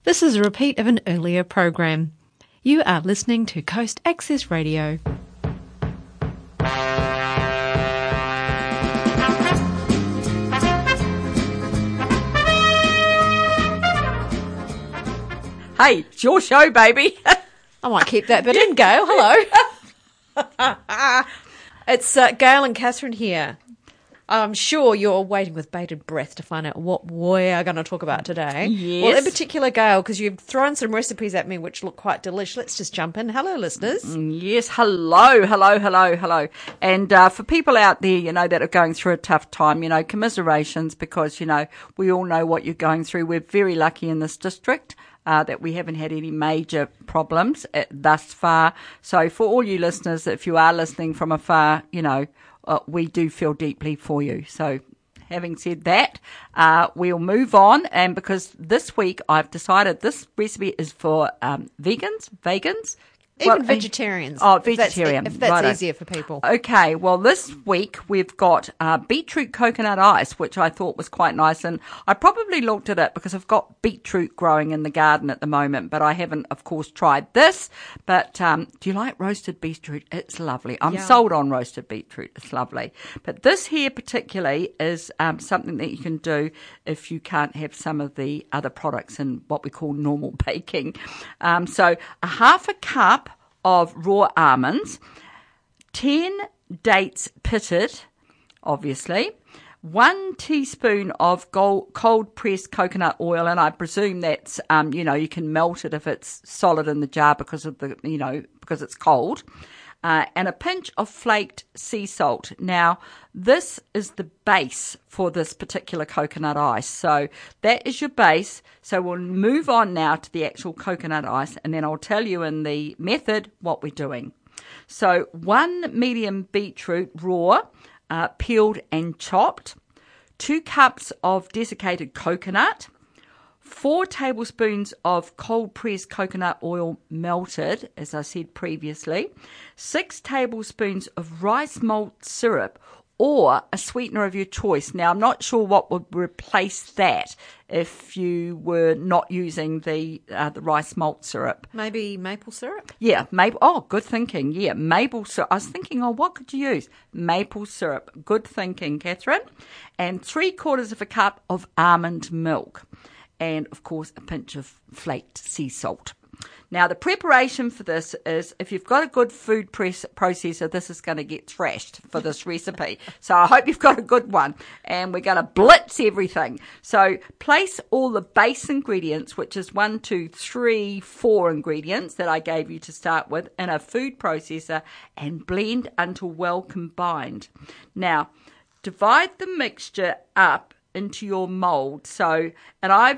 This is a repeat of an earlier program. You are listening to Coast Access Radio. Hey, it's your show, baby. I might keep that bit in, Gail. Hello. It's Gail and Catherine here. I'm sure you're waiting with bated breath to find out what we're going to talk about today. Yes. Well, in particular, Gail, because you've thrown some recipes at me which look quite delish. Let's just jump in. Hello, listeners. Yes, hello. And for people out there, that are going through a tough time, commiserations, because, we all know what you're going through. We're very lucky in this district that we haven't had any major problems thus far. So for all you listeners, if you are listening from afar, we do feel deeply for you. So having said that, we'll move on. And because this week I've decided this recipe is for vegans. Even vegetarians. Oh, vegetarian. If that's easier for people. Okay, well, this week we've got beetroot coconut ice, which I thought was quite nice. And I probably looked at it because I've got beetroot growing in the garden at the moment, but I haven't, of course, tried this. But do you like roasted beetroot? It's lovely. I'm sold on roasted beetroot. It's lovely. But this here particularly is something that you can do if you can't have some of the other products in what we call normal baking. So a half a cup of raw almonds, 10 dates pitted, obviously, 1 teaspoon of cold pressed coconut oil, and I presume that's, you can melt it if it's solid in the jar because of because it's cold, and a pinch of flaked sea salt. Now, this is the base for this particular coconut ice. So that is your base. So we'll move on now to the actual coconut ice, and then I'll tell you in the method what we're doing. So 1 medium beetroot raw, peeled and chopped, 2 cups of desiccated coconut, 4 tablespoons of cold pressed coconut oil melted, as I said previously, 6 tablespoons of rice malt syrup or a sweetener of your choice. Now, I'm not sure what would replace that if you were not using the rice malt syrup. Maybe maple syrup? Yeah, maple. Oh, good thinking. Yeah, maple syrup. I was thinking, what could you use? Maple syrup. Good thinking, Catherine. And 3/4 of a cup of almond milk. And, of course, a pinch of flaked sea salt. Now, the preparation for this is, if you've got a good food processor, this is going to get thrashed for this recipe. So I hope you've got a good one. And we're going to blitz everything. So place all the base ingredients, which is 1, 2, 3, 4 ingredients that I gave you to start with, in a food processor and blend until well combined. Now, divide the mixture up into your mold. So, and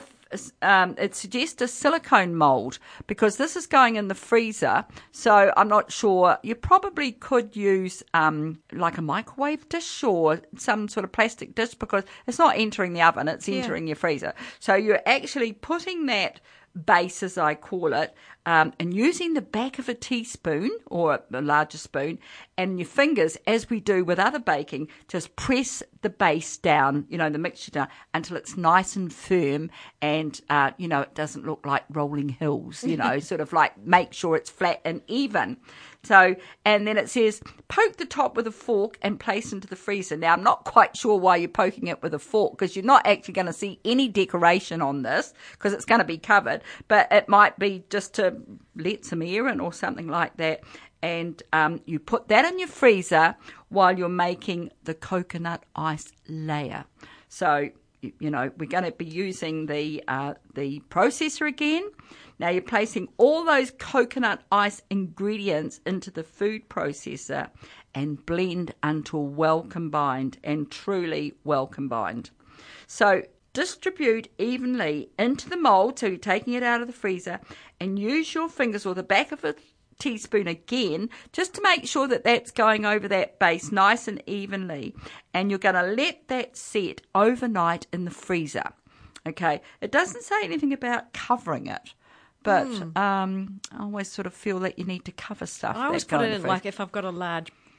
it suggests a silicone mold because this is going in the freezer. So I'm not sure. You probably could use like a microwave dish or some sort of plastic dish because it's not entering the oven, it's entering your freezer. So you're actually putting that base, as I call it, and using the back of a teaspoon or a larger spoon and your fingers, as we do with other baking, just press the base down, the mixture down, until it's nice and firm and, it doesn't look like rolling hills, sort of like make sure it's flat and even. So, and then it says, poke the top with a fork and place into the freezer. Now, I'm not quite sure why you're poking it with a fork because you're not actually going to see any decoration on this because it's going to be covered. But it might be just to let some air in or something like that. And you put that in your freezer while you're making the coconut ice layer. So, we're going to be using the processor again. Now you're placing all those coconut ice ingredients into the food processor and blend until well combined and truly well combined. So distribute evenly into the mold, so you're taking it out of the freezer, and use your fingers or the back of a teaspoon again just to make sure that that's going over that base nice and evenly, and you're going to let that set overnight in the freezer. Okay, it doesn't say anything about covering it, but I always sort of feel that you need to cover stuff. I always put it in, like if I've got a large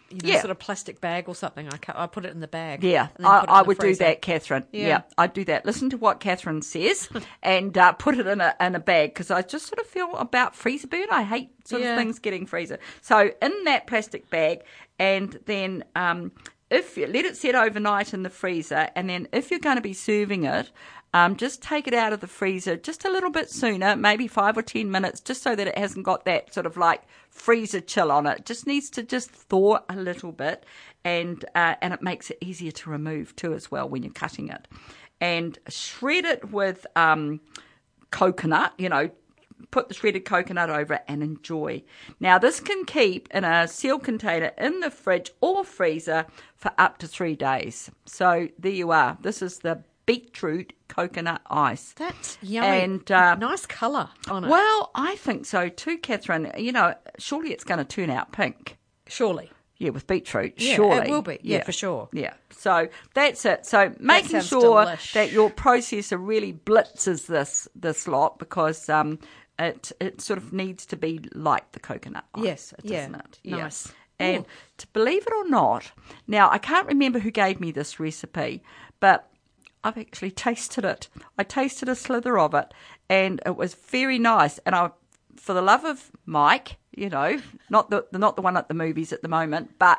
sort of plastic bag or something. I put it in the bag. Yeah, and then put it in I the would do freezer. that, Catherine. Yeah, I'd do that. Listen to what Catherine says and put it in a bag, because I just sort of feel about freezer burn. I hate sort of things getting freezer. So in that plastic bag, and then if you let it set overnight in the freezer, and then if you're going to be serving it, just take it out of the freezer just a little bit sooner, maybe 5 or 10 minutes, just so that it hasn't got that sort of like freezer chill on it. It just needs to just thaw a little bit, and it makes it easier to remove too as well when you're cutting it. And shred it with coconut, put the shredded coconut over it and enjoy. Now, this can keep in a sealed container in the fridge or freezer for up to 3 days. So there you are. This is the beetroot coconut ice. That's yummy. And nice colour on it. Well, I think so too, Catherine. Surely it's going to turn out pink. Surely. Yeah, with beetroot. Yeah, surely. it will be. Yeah, for sure. Yeah. So that's it. So making sure delish. that your processor really blitzes this lot, because it sort of needs to be like the coconut ice, Yes. doesn't it? Yeah. Nice. And to believe it or not, now I can't remember who gave me this recipe, but I've actually tasted it. I tasted a slither of it, and it was very nice. And for the love of Mike, not the one at the movies at the moment, but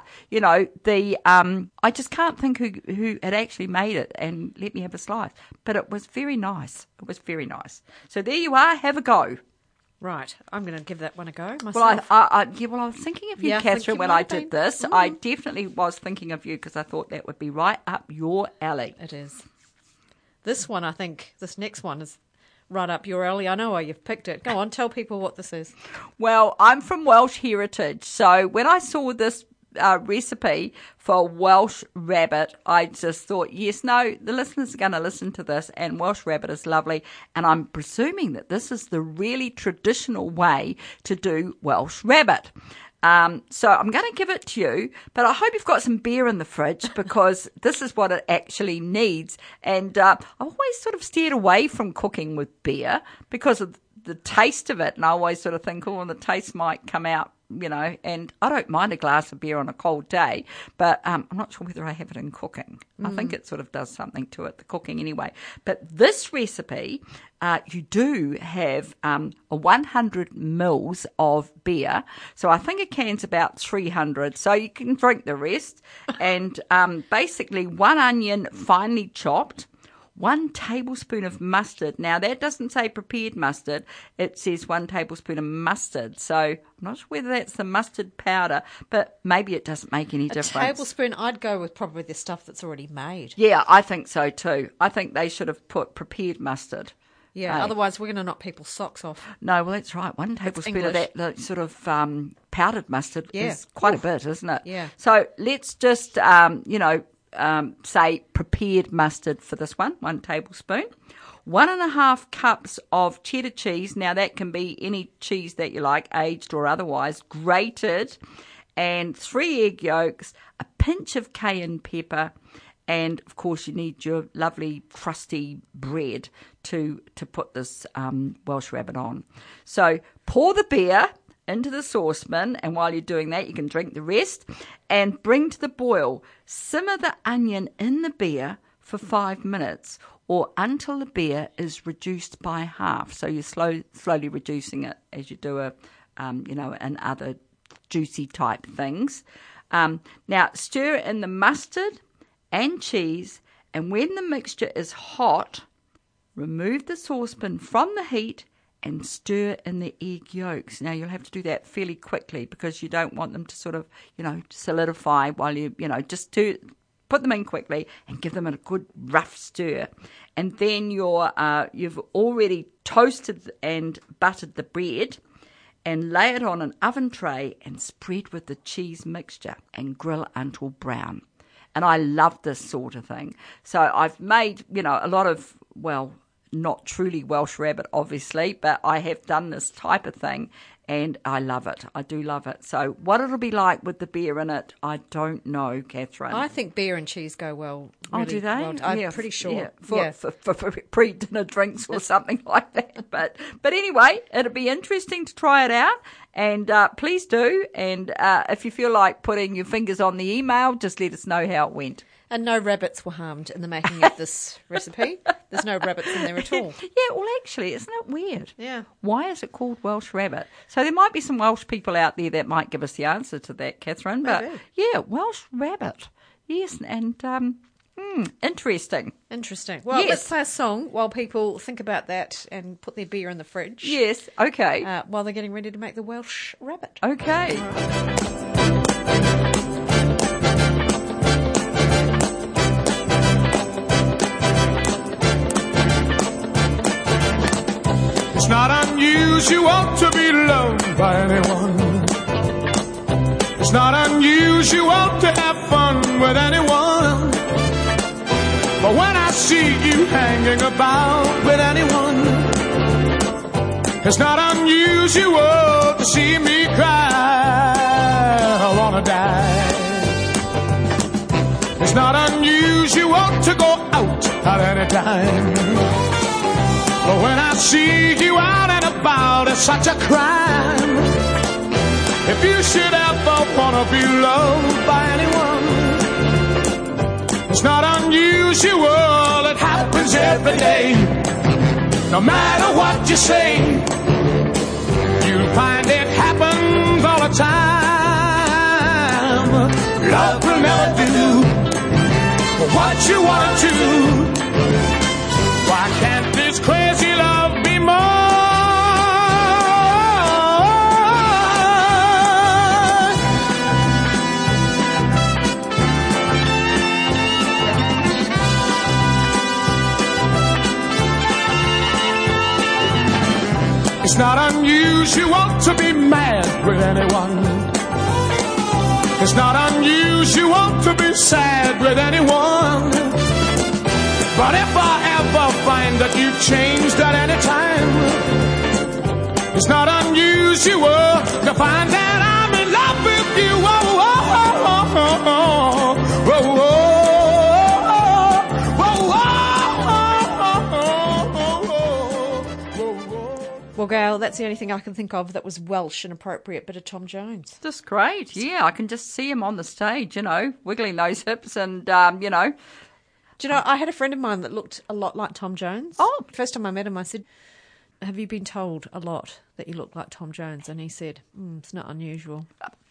I just can't think who had actually made it and let me have a slice. But it was very nice. It was very nice. So there you are. Have a go. Right, I'm going to give that one a go myself. Well, I was thinking of you, Yeah, I think Catherine, you when might I have did been. this. I definitely was thinking of you, because I thought that would be right up your alley. It is. This one, I think, this next one is right up your alley. I know why you've picked it. Go on, tell people what this is. Well, I'm from Welsh heritage, so when I saw this recipe for Welsh rabbit, I just thought, the listeners are going to listen to this, and Welsh rabbit is lovely, and I'm presuming that this is the really traditional way to do Welsh rabbit. So I'm going to give it to you, but I hope you've got some beer in the fridge, because this is what it actually needs. And I've always sort of steered away from cooking with beer because of the taste of it, and I always sort of think, the taste might come out, and I don't mind a glass of beer on a cold day, but I'm not sure whether I have it in cooking. I think it sort of does something to it, the cooking anyway. But this recipe, you do have 100 mils of beer, so I think a can's about 300, so you can drink the rest, and basically 1 onion finely chopped, 1 tablespoon of mustard. Now, that doesn't say prepared mustard. It says 1 tablespoon of mustard. So I'm not sure whether that's the mustard powder, but maybe it doesn't make any difference. A tablespoon, I'd go with probably the stuff that's already made. Yeah, I think so too. I think they should have put prepared mustard. Yeah, otherwise we're going to knock people's socks off. No, well, that's right. 1 tablespoon of that sort of powdered mustard is quite a bit, isn't it? Yeah. So let's just, say prepared mustard for this 1 tablespoon. 1.5 cups of cheddar cheese. Now, that can be any cheese that you like, aged or otherwise, grated. And 3 egg yolks, a pinch of cayenne pepper, and, of course, you need your lovely crusty bread to put this Welsh rabbit on. So pour the beer into the saucepan, and while you're doing that, you can drink the rest, and bring to the boil. Simmer the onion in the beer for 5 minutes, or until the beer is reduced by half. So you're slowly reducing it as you do and other juicy type things. Now stir in the mustard and cheese, and when the mixture is hot, remove the saucepan from the heat and stir in the egg yolks. Now, you'll have to do that fairly quickly, because you don't want them to sort of, solidify while you, just put them in quickly and give them a good rough stir. And then you've already toasted and buttered the bread, and lay it on an oven tray and spread with the cheese mixture and grill until brown. And I love this sort of thing. So I've made, a lot of, not truly Welsh rabbit, obviously, but I have done this type of thing. And I love it. I do love it. So what it'll be like with the beer in it, I don't know, Catherine. I think beer and cheese go well. Really do they? well. I'm pretty sure. Yeah, for pre-dinner drinks or something like that. But anyway, it'll be interesting to try it out. And please do. And if you feel like putting your fingers on the email, just let us know how it went. And no rabbits were harmed in the making of this recipe. There's no rabbits in there at all. Yeah, well, actually, isn't it weird? Yeah. Why is it called Welsh rabbit? So there might be some Welsh people out there that might give us the answer to that, Catherine. But yeah, Welsh rabbit. Yes, and interesting. Interesting. Well, Yes. let's play a song while people think about that and put their beer in the fridge. Yes, okay. While they're getting ready to make the Welsh rabbit. Okay. It's not unusual to be loved by anyone. It's not unusual to have fun with anyone. But when I see you hanging about with anyone, it's not unusual to see me cry. I wanna die. It's not unusual to go out at any time. But when I see you out and about, it's such a crime. If you should ever wanna be loved by anyone, it's not unusual, it happens every day. No matter what you say, you'll find it happens all the time. Love will never do what you want to. Why can't this crazy love be more? It's not unusual to be mad with anyone. It's not unusual to be sad with anyone. But if I ever find that you've changed at any time, it's not unusual to find that I'm in love with you. Whoa, whoa, whoa, whoa, whoa, whoa, whoa. Well, Gail, that's the only thing I can think of that was Welsh and appropriate bit of Tom Jones. Just great. Yeah, I can just see him on the stage, wiggling those hips and, Do you know, I had a friend of mine that looked a lot like Tom Jones. Oh. First time I met him, I said, have you been told a lot that you look like Tom Jones? And he said, it's not unusual.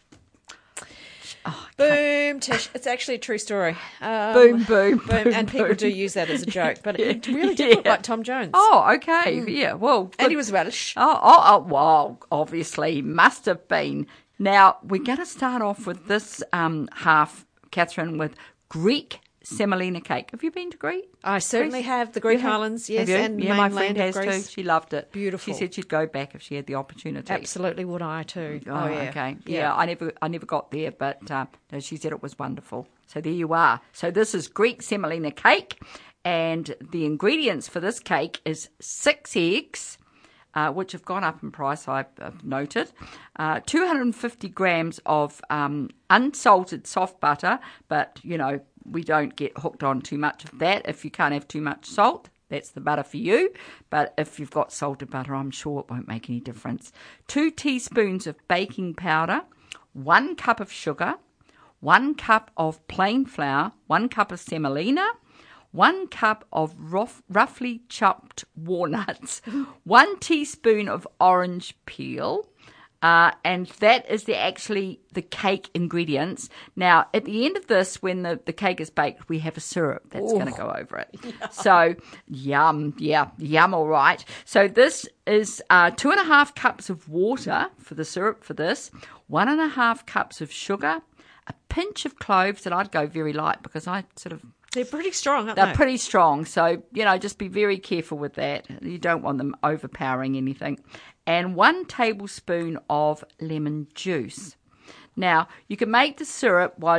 Oh, Boom, Tish. It's actually a true story. boom, boom, boom, and people boom. do use that as a joke, but Yeah. it really did look Yeah. like Tom Jones. Oh, okay. Yeah, well. and good. he was Welsh. Well, obviously, must have been. Now, we're going to start off with this half, Catherine, with Greek semolina cake. Have you been to Greece? I certainly have. The Greek islands, yes, Have you? and yeah, my friend mainland has of Greece. too. She loved it. Beautiful. She said she'd go back if she had the opportunity. Absolutely would I too. Oh, yeah. okay. Yeah, I never got there, but no, she said it was wonderful. So there you are. So this is Greek semolina cake, and the ingredients for this cake is 6 eggs, which have gone up in price, I've noted, 250 grams of unsalted soft butter, but, we don't get hooked on too much of that. If you can't have too much salt, that's the butter for you. But if you've got salted butter, I'm sure it won't make any difference. 2 teaspoons of baking powder, 1 cup of sugar, 1 cup of plain flour, 1 cup of semolina, 1 cup of roughly chopped walnuts, 1 teaspoon of orange peel, and that is actually the cake ingredients. Now, at the end of this, when the cake is baked, we have a syrup that's going to go over it. Yeah. So, yum, all right. So this is 2.5 cups of water for the syrup for this, 1.5 cups of sugar, a pinch of cloves, and I'd go very light because They're pretty strong, aren't they're they? pretty strong, so, just be very careful with that. You don't want them overpowering anything. And 1 tablespoon of lemon juice. Now, you can make the syrup while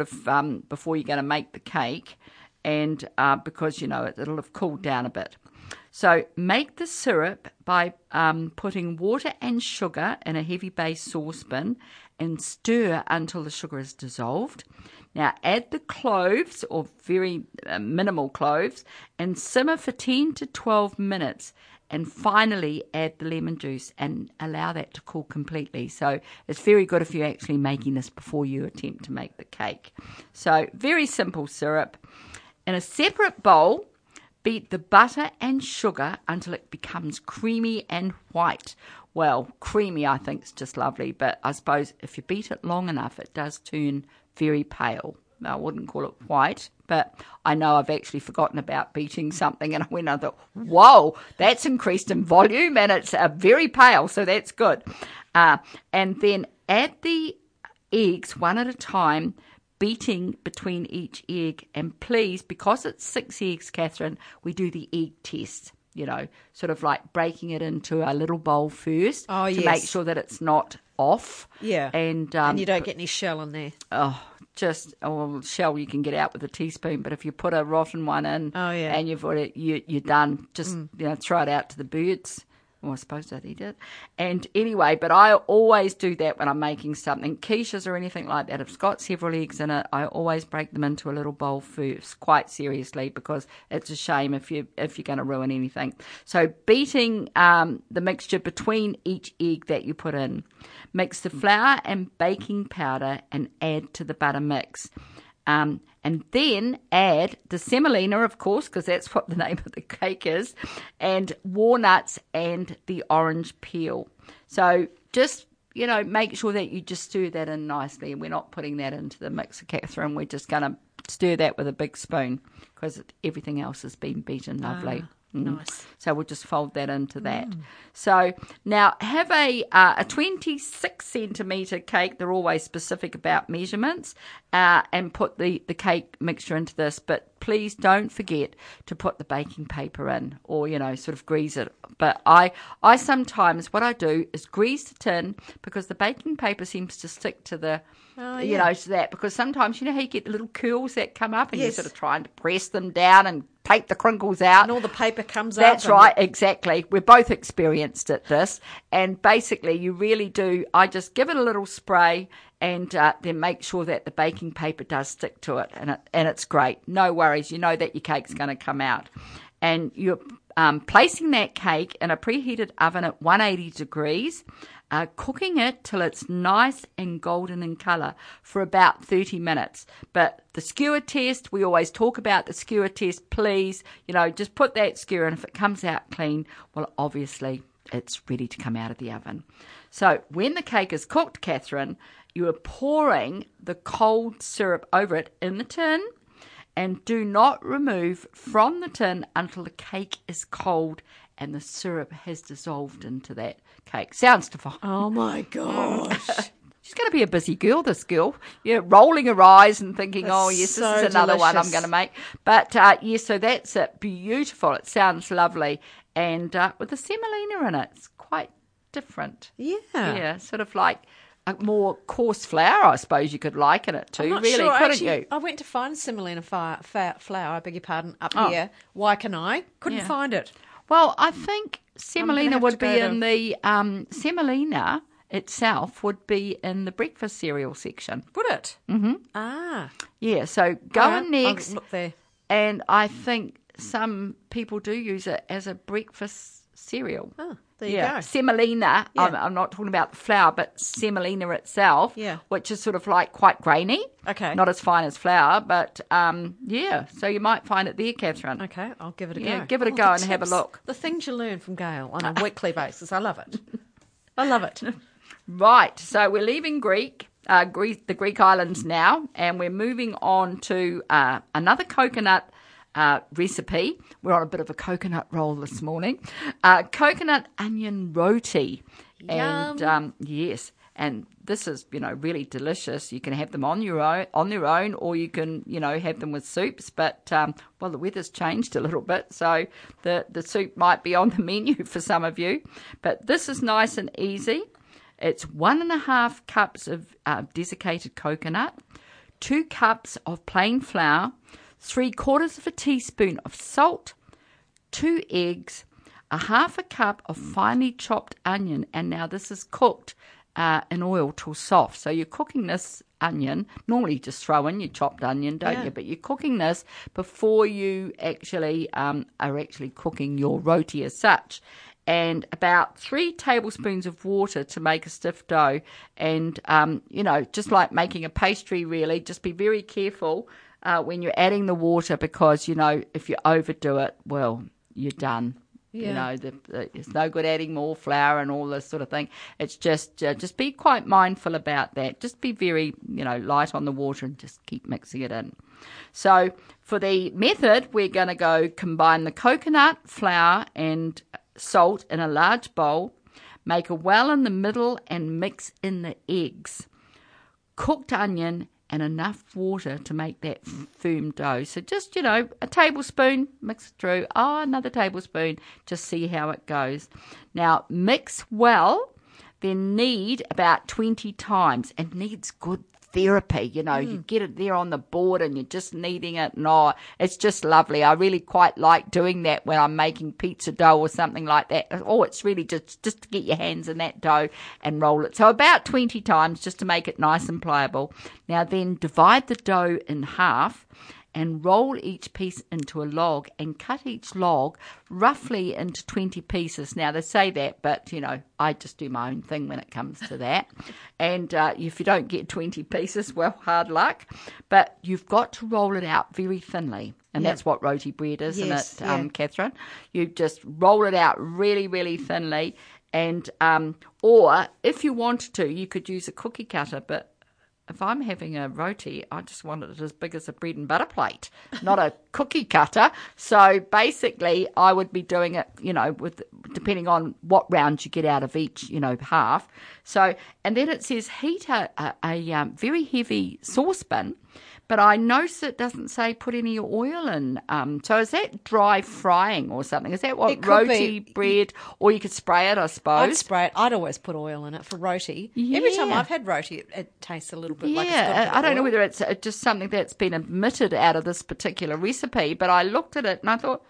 before you're going to make the cake, and because, it'll have cooled down a bit. So make the syrup by putting water and sugar in a heavy base saucepan and stir until the sugar is dissolved. Now add the cloves, or very minimal cloves, and simmer for 10 to 12 minutes. And finally add the lemon juice and allow that to cool completely. So it's very good if you're actually making this before you attempt to make the cake. So very simple syrup. In a separate bowl, beat the butter and sugar until it becomes creamy and white. Well, creamy I think is just lovely, but I suppose if you beat it long enough, it does turn very pale. I wouldn't call it white, but I know I've actually forgotten about beating something, and I thought, whoa, that's increased in volume, and it's very pale, so that's good. And then add the eggs one at a time, beating between each egg. And please, because it's 6 eggs, Catherine, we do the egg test, sort of like breaking it into a little bowl first to make sure that it's not off. Yeah, and you don't get any shell in there. Shell you can get out with a teaspoon, but if you put a rotten one in and you've got it, you're done. Just throw it out to the birds. Well, I suppose they'd eat it. And anyway, but I always do that when I'm making something, quiches or anything like that. If it's got several eggs in it, I always break them into a little bowl first, quite seriously, because it's a shame if you're going to ruin anything. So beating the mixture between each egg that you put in. Mix the flour and baking powder and add to the butter mix. And then add the semolina, of course, because that's what the name of the cake is, and walnuts and the orange peel. So just, make sure that you just stir that in nicely. And we're not putting that into the mixer, Catherine. We're just going to stir that with a big spoon because everything else has been beaten lovely. Nice. So we'll just fold that into that. So now have a 26 centimetre cake. They're always specific about measurements, and put the cake mixture into this. But please don't forget to put the baking paper in, or sort of grease it. But I sometimes, what I do is grease the tin, because the baking paper seems to stick to the to that, because sometimes how you get the little curls that come up, and you're sort of trying to press them down and take the crinkles out, and all the paper comes up. That's right, exactly. We're both experienced at this, and basically you really do. I just give it a little spray, and then make sure that the baking paper does stick to it, and it's great. No worries, you know that your cake's going to come out, and you're placing that cake in a preheated oven at 180 degrees. Cooking it till it's nice and golden in colour for about 30 minutes. But the skewer test, we always talk about the skewer test. Please, just put that skewer, and if it comes out clean, well, obviously it's ready to come out of the oven. So when the cake is cooked, Catherine, you are pouring the cold syrup over it in the tin, and do not remove from the tin until the cake is cold and the syrup has dissolved into that cake. Sounds divine. Oh, my gosh. She's going to be a busy girl, this girl. Yeah, rolling her eyes and thinking, That's this so is another one I'm delicious. going to make. But, so that's it. Beautiful. It sounds lovely. And with the semolina in it, it's quite different. Yeah. Yeah, sort of like a more coarse flour, I suppose you could liken it to, I'm not really, sure. couldn't Actually, you? I went to find semolina flour, I beg your pardon, up here. Waikanae. Couldn't find it. Well, I think semolina have would to be go in the semolina itself would be in the breakfast cereal section. Would it? Mm-hmm. Ah. Yeah, so go in next. I'll look there. And I think some people do use it as a breakfast cereal. Oh, there you go. Semolina. Yeah. I'm not talking about the flour, but semolina itself, which is sort of like quite grainy. Okay. Not as fine as flour, but so you might find it there, Catherine. Okay, I'll give it a go. Yeah, give it a Oh, go the and have a tips. look. The things you learn from Gail on a weekly basis. I love it. I love it. Right, so we're leaving the Greek islands now, and we're moving on to another coconut recipe. We're on a bit of a coconut roll this morning. Coconut onion roti. Yum. And yes, and this is, really delicious. You can have them on their own, or you can, have them with soups. But, the weather's changed a little bit, so the soup might be on the menu for some of you. But this is nice and easy. It's 1.5 cups of desiccated coconut, 2 cups of plain flour, 3/4 of a teaspoon of salt, 2 eggs, a half a cup of finely chopped onion, and now this is cooked in oil till soft. So you're cooking this onion. Normally you just throw in your chopped onion, don't you? But you're cooking this before you actually are actually cooking your roti as such. And about 3 tablespoons of water to make a stiff dough. And, just like making a pastry, really, just be very careful when you're adding the water because, if you overdo it, well, you're done. Yeah. It's no good adding more flour and all this sort of thing. It's just be quite mindful about that. Just be very, light on the water and just keep mixing it in. So for the method, we're going to combine the coconut, flour and salt in a large bowl. Make a well in the middle and mix in the eggs, cooked onion and enough water to make that firm dough. So just, a tablespoon, mix it through. Another tablespoon, just see how it goes. Now, mix well, then knead about 20 times. And knead's good therapy, you get it there on the board and you're just kneading it. No, it's just lovely. I really quite like doing that when I'm making pizza dough or something like that. Oh, it's really just to get your hands in that dough and roll it. So about 20 times just to make it nice and pliable. Now then divide the dough in half and roll each piece into a log and cut each log roughly into 20 pieces. Now, they say that, but, I just do my own thing when it comes to that. And if you don't get 20 pieces, well, hard luck. But you've got to roll it out very thinly. And that's what roti bread is, isn't it, Catherine? You just roll it out really, really thinly. And or if you wanted to, you could use a cookie cutter, but if I'm having a roti, I just want it as big as a bread and butter plate, not a cookie cutter. So basically, I would be doing it, with depending on what rounds you get out of each, half. So, and then it says heat a very heavy saucepan. But I notice it doesn't say put any oil in. So is that dry frying or something? Is that what roti bread? Or you could spray it, I suppose. I'd spray it. I'd always put oil in it for roti. Yeah. Every time I've had roti, it tastes a little bit like it's got a bit of I don't know oil. whether it's just something that's been omitted out of this particular recipe, but I looked at it and I thought,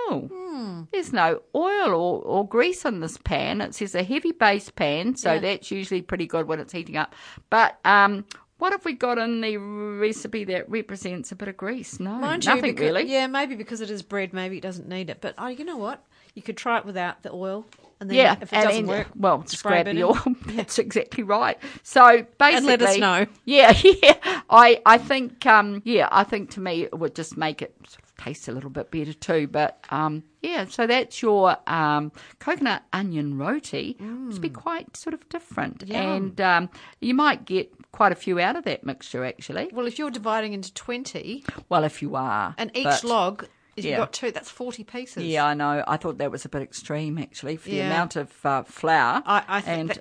there's no oil or grease in this pan. It says a heavy base pan, so that's usually pretty good when it's heating up. But what have we got in the recipe that represents a bit of grease? No, nothing really. Yeah, maybe because it is bread, maybe it doesn't need it. But you know what? You could try it without the oil. And then if it doesn't work, just grab the oil. That's exactly right. So basically, and let us know. Yeah. I think, I think to me it would just make it sort of taste a little bit better too. But so that's your coconut onion roti. It's be quite sort of different, and you might get quite a few out of that mixture actually. Well, if you're dividing into 20, if you are, and each log. If you've got 2, that's 40 pieces. Yeah, I know. I thought that was a bit extreme, actually, for the amount of flour. I think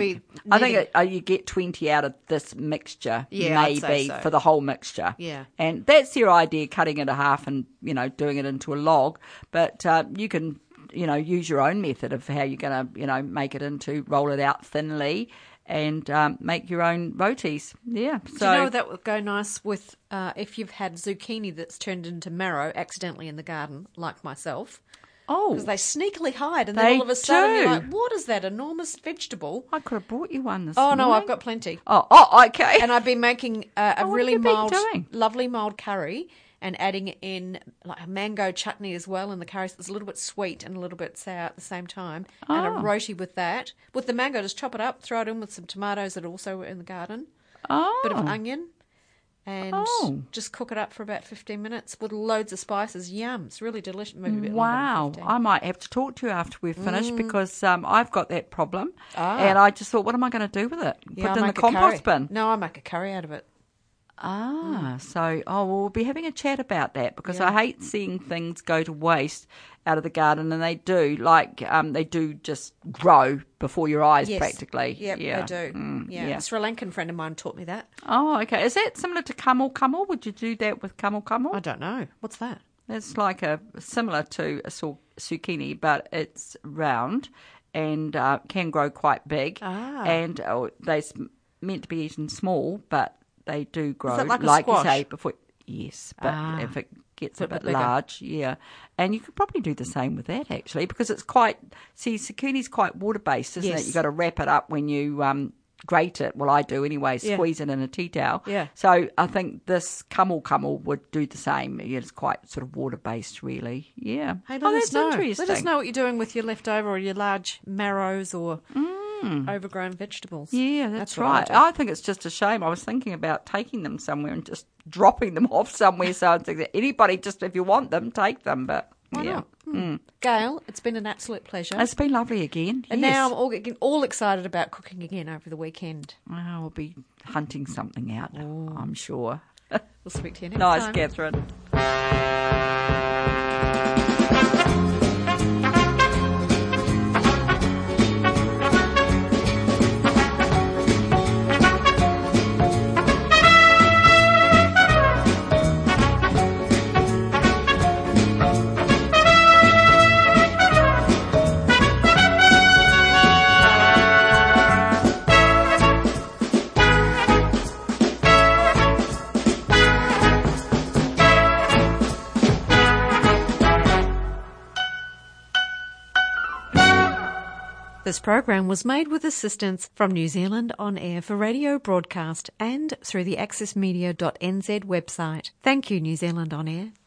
you get 20 out of this mixture, I'd say so. for the whole mixture. Yeah. And that's their idea, cutting it in half and, doing it into a log. But you can, use your own method of how you're going to, make it roll it out thinly and make your own rotis. Yeah. So, do you know that would go nice with if you've had zucchini that's turned into marrow accidentally in the garden, like myself? Oh. Because they sneakily hide, and then all of a sudden you're like, what is that enormous vegetable? I could have brought you one this morning. Oh, no, I've got plenty. Oh, okay. And I've been making a really doing? lovely mild curry and adding in like a mango chutney as well in the curry. So it's a little bit sweet and a little bit sour at the same time. And a roti with that. With the mango, just chop it up, throw it in with some tomatoes that also were in the garden. Bit of onion. And just cook it up for about 15 minutes with loads of spices. Yum. It's really delicious. Maybe a bit longer than 15. I might have to talk to you after we've finished because I've got that problem. And I just thought, what am I going to do with it? Put it in the compost bin? No, I make a curry out of it. So we'll be having a chat about that because I hate seeing things go to waste out of the garden, and they do, they do just grow before your eyes practically. Yep, they do. A Sri Lankan friend of mine taught me that. Oh, okay. Is that similar to kamul kamul? Would you do that with kamul kamul? I don't know. What's that? It's like similar to a zucchini, but it's round and can grow quite big. And they're meant to be eaten small, but they do grow, is it like a squash? You say before. Yes, but if it gets a bit bigger. large, yeah. And you could probably do the same with that, actually, because it's quite, sakuni's quite water-based, isn't Yes. it? You've got to wrap it up when you grate it. Well, I do anyway, Yeah. squeeze it in a tea towel. Yeah. So I think this Kamel would do the same. It's quite sort of water-based, really. Yeah. Hey, let that's us know. interesting. Let us know what you're doing with your leftover or your large marrows or overgrown vegetables. Yeah, that's what I right. do. I think it's just a shame. I was thinking about taking them somewhere and just dropping them off somewhere. So I think that anybody, just if you want them, take them. But Why yeah. not? Gail, it's been an absolute pleasure. It's been lovely again. And yes. now I'm all excited about cooking again over the weekend. I'll be hunting something out, I'm sure. We'll speak to you next Nice, time. Catherine. This program was made with assistance from New Zealand On Air for radio broadcast and through the accessmedia.nz website. Thank you, New Zealand On Air.